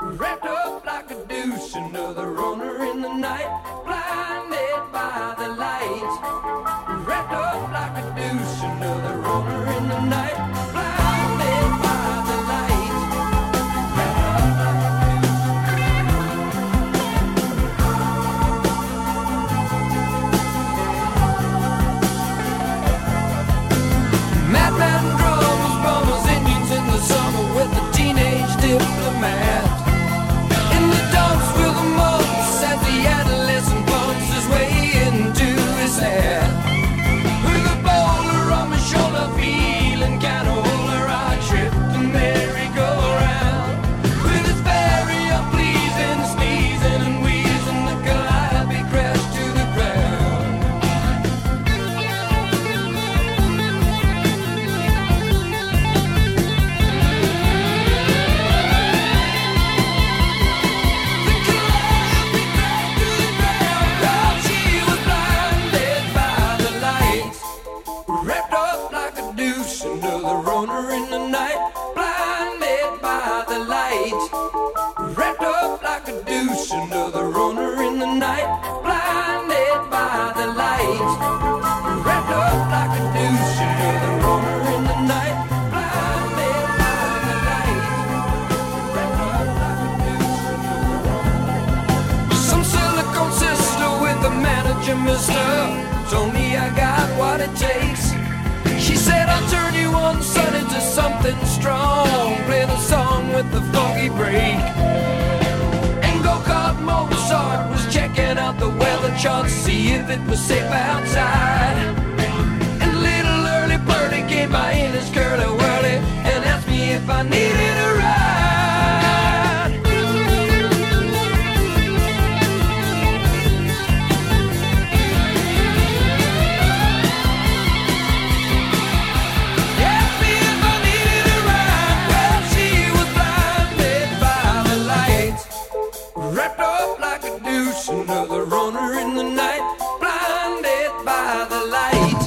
wrapped up like a deuce, another runner in the night, blinded by the lights. Wrapped up like a deuce, another runner in the night, blinded by the lights. Wrapped up like a deuce. Madman drums, bombers, Indians in the summer with the teenage diplomat. In the dumps with the mumps as the adolescent bumps his way into his hat. With a boulder on my shoulder, feeling kinda older, I tripped the merry-go-round. With his very unpleasing sneezing and wheezing, the calliope crashed to the ground. Wrapped up like a deuce, another runner in the night, blinded by the light. Wrapped up like a deuce, another runner in the night, blinded by the light. Wrapped up like a deuce, another runner in the night, blinded by the light. Wrapped up like a deuce, another runner. Some silicone sister with the manager, mister, told me I got what it takes. She said I'll turn you on, son, into something strong. Play the song with the funky break. And go-kart Mozart was checking out the weather chart to see if it was safe outside. And little early birdie came by in his curly-whirly and asked me if I needed a ride. Wrapped up like a deuce, another runner in the night, blinded by the light.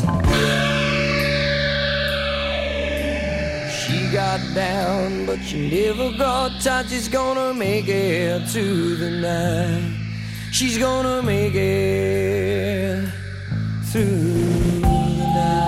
She got down, but she never got tight. She's gonna make it to the night. She's gonna make it through the night.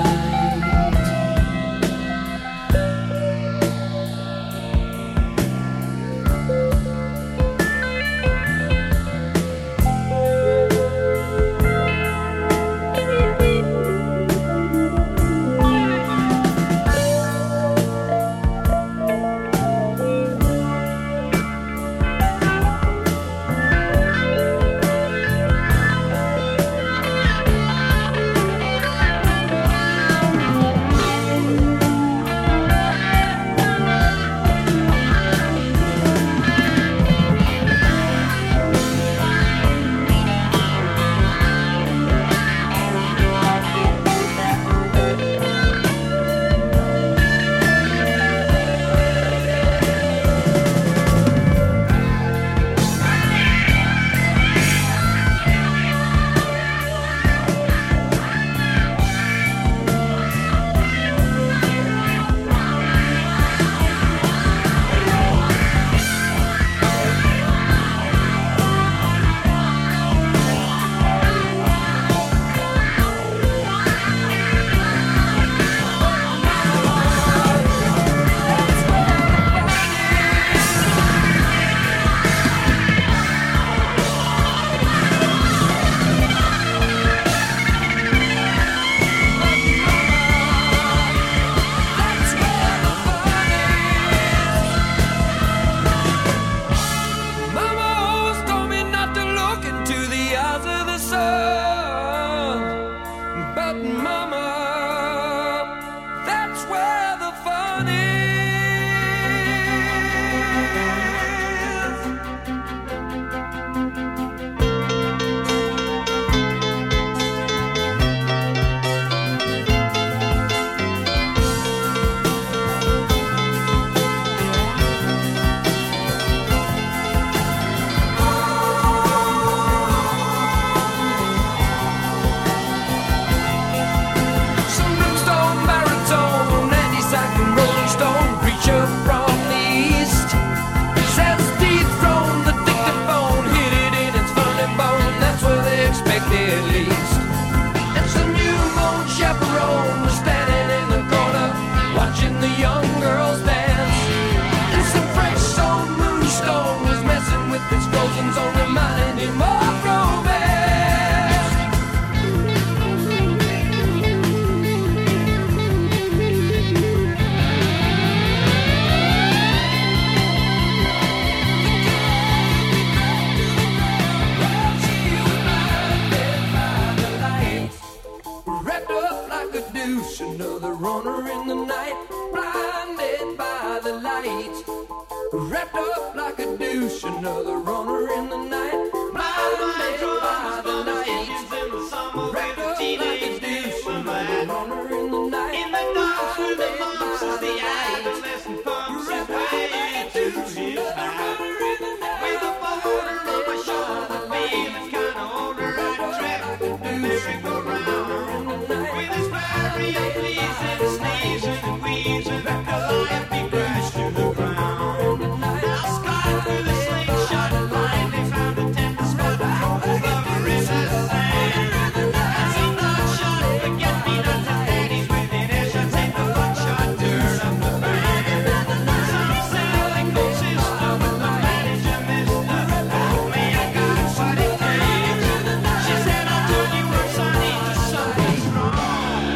runner in the night, blinded by the light. Wrapped up like a douche, another runner in the night, blinded by the light. Wrapped up like a douche, another runner in the night, In the dark through the blinded months by as the the light. adolescent pumps his way to his back. With a boulder on my shoulder, feeling kinda older, I trip the merry-go-round. With his various pleasing, sneezing and wheezing, the Calliope crashed to the ground. Now Scott with a slingshot blindly found a tender spot over in his hand. As he thought shot, forget-me-not to daddies within earshot, take the buckshot, turn up the band. Some selling cool sister with the manager, mister. Told me I got what it takes. She said, I'll do you worse, I need to something strong.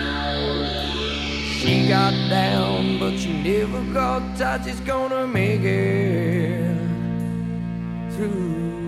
She got down, but she never got touch. It's gonna make it through.